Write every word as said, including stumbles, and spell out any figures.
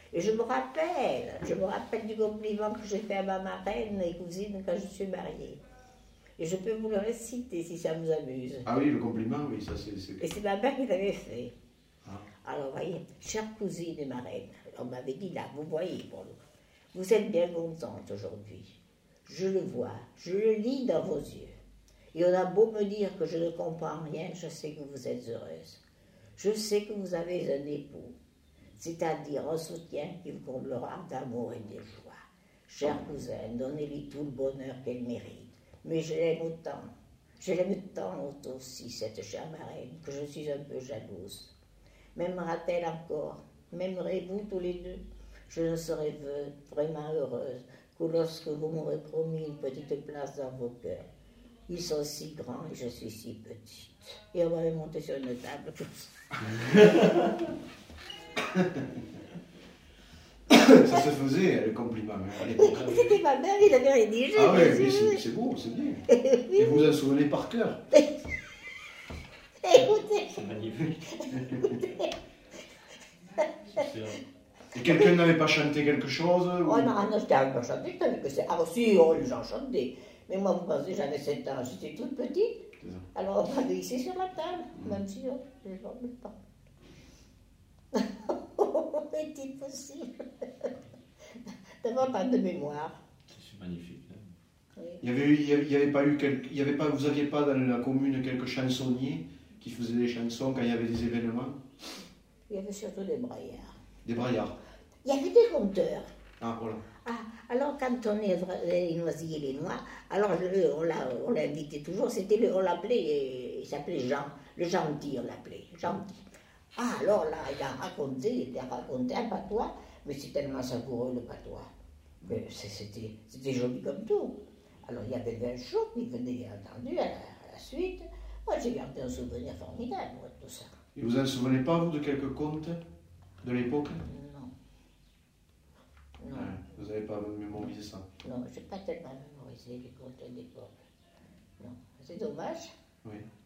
Et je me rappelle, je me rappelle du compliment que j'ai fait à ma marraine et cousine quand je suis mariée. Et je peux vous le réciter si ça vous amuse. Ah oui, le compliment, oui, ça c'est... Et c'est ma mère qui l'avait fait. Ah. Alors, voyez, chère cousine et marraine, on m'avait dit là, vous voyez, bon, vous êtes bien contente aujourd'hui. Je le vois, je le lis dans vos yeux. Et on a beau me dire que je ne comprends rien, je sais que vous êtes heureuse. Je sais que vous avez un époux, c'est-à-dire un soutien qui vous comblera d'amour et de joie. Chère cousine, donnez-lui tout le bonheur qu'elle mérite. Mais je l'aime autant, je l'aime tant aussi, cette chère marraine, que je suis un peu jalouse. M'aimera-t-elle encore? M'aimerez-vous tous les deux? Je ne serai vraiment heureuse que lorsque vous m'aurez promis une petite place dans vos cœurs. Ils sont si grands et je suis si petite. Et on m'avait monté sur une table comme ça. Ça se faisait, le compliment. C'était ma mère, il avait rédigé. Ah oui, oui c'est, c'est beau, c'est bien. Et vous en souvenez par cœur. Écoutez. C'est magnifique. Et quelqu'un n'avait pas chanté quelque chose ou... Oh non, non, je n'avais pas chanté, je savais que c'est... Ah si, oh, les gens chantaient. Mais moi, vous pensez, j'avais sept ans, j'étais toute petite. Alors on m'avait ici sur la table, mmh. Même si oh, je ne dormais pas. Est-il possible d'avoir pas de mémoire? C'est magnifique. Hein. Oui. Il y avait, il y avait, il y avait pas eu quelque, il y avait pas, vous n'aviez pas dans la commune quelques chansonniers qui faisaient des chansons quand il y avait des événements? Il y avait surtout des braillards. Des braillards. Il y avait des conteurs. Ah, voilà. Ah, alors quand on est les Noisy et les Noirs, alors je, on, l'a, on l'invitait toujours, c'était le, on l'appelait, il s'appelait Jean, le gentil on l'appelait, gentil. Ah, alors là, il a raconté, il a raconté un patois, mais c'est tellement savoureux le patois. Mais c'était, c'était joli comme tout. Alors il y avait vingt chaud qui venait bien entendu à la, à la suite. Moi j'ai gardé un souvenir formidable de tout ça. Et vous en souvenez pas, vous, de quelques contes de l'époque? Non. Non. Ouais, vous n'avez pas mémorisé ça? Non, je n'ai pas tellement mémorisé les contes d'époque. Non, c'est dommage. Oui.